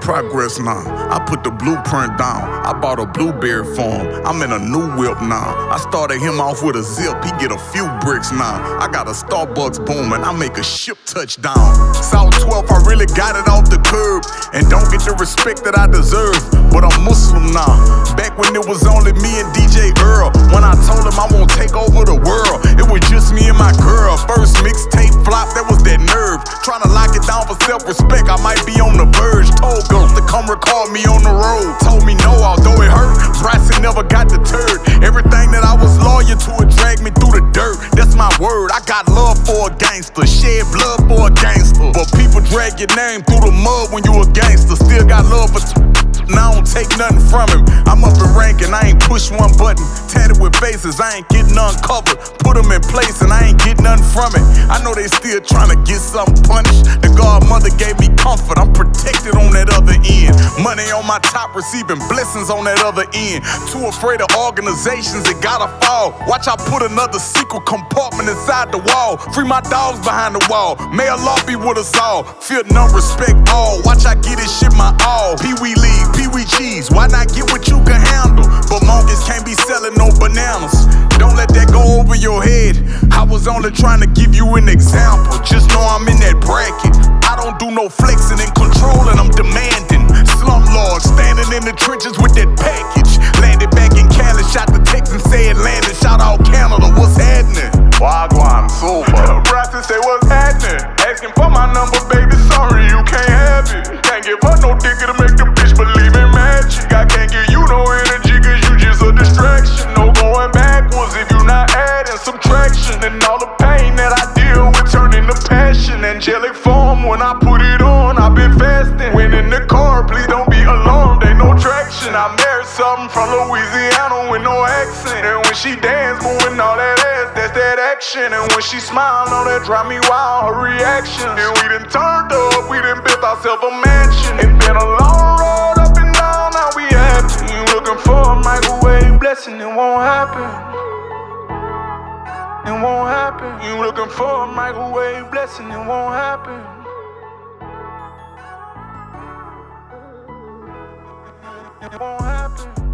progress now. I put the blueprint down. I bought a blueberry farm. I'm in a new whip now. I started him off with a zip. He get a few bricks now. I got a Starbucks booming. I make a ship touchdown. South 12th, I really got it off the curb. And don't get the respect that I deserve. But I'm Muslim now. Back when it was only me and DJ Earl. When I told him I won't take over the world, it was just me and my girl. First mixtape flop, that was that nerve. Trying to lock it down for self-respect. I might be on the verge. Told girls to come record me on the road. Told me no, although it hurt. Bryson never got deterred. Everything that I was loyal to, it dragged me through the dirt. That's my word. I got love for a gangster. Shed blood for a gangster. But people drag your name through the mud when you a gangster. Still got love for now I don't take nothing from him. I'm up in rank and I ain't push one button. Tatted with faces, I ain't getting uncovered. Put them in place and I ain't getting nothing from it. I know they still trying to get something punished. The godmother gave me comfort, I'm protected on that other end. Money on my top, receiving blessings on that other end. Too afraid of organizations, it gotta fall. Watch I put another secret compartment inside the wall. Free my dogs behind the wall. May Allah be with us all. Fear none, respect all. Watch I get this shit my all. Pee-wee League, Pee-wee cheese, why not get what you can handle? But monkeys can't be selling no bananas. Don't let that go over your head. I was only trying to give you an example. Just know I'm in that bracket. I don't do no flexing and controlling, I'm demanding. Slumlord, standing in the trenches with that package. Landed back in Cali, shot the text and said landed. Shout out Canada, what's happening? Wagwan, super. Bryson say what's happening? Asking for my number, baby, sorry you can't have it. Can't give her no dick to make the bitch believe in magic. I can't give you no energy cause you just a distraction. No going backwards if you not adding subtraction. And all the pain that I deal with turn into passion. Angelic form when I put it on, I've been fasting. When in the car, please don't be alarmed, ain't no traction. I married something from Louisiana with no accent. And when she dance, moving all that ass, that's that action. And when she smile, all that drive me wild, her reaction. And we done turned up, we done built ourselves a mansion. It's been a long road up and down, now we happy. You looking for a microwave blessing, it won't happen. It won't happen. You looking for a microwave blessing, it won't happen. It won't happen.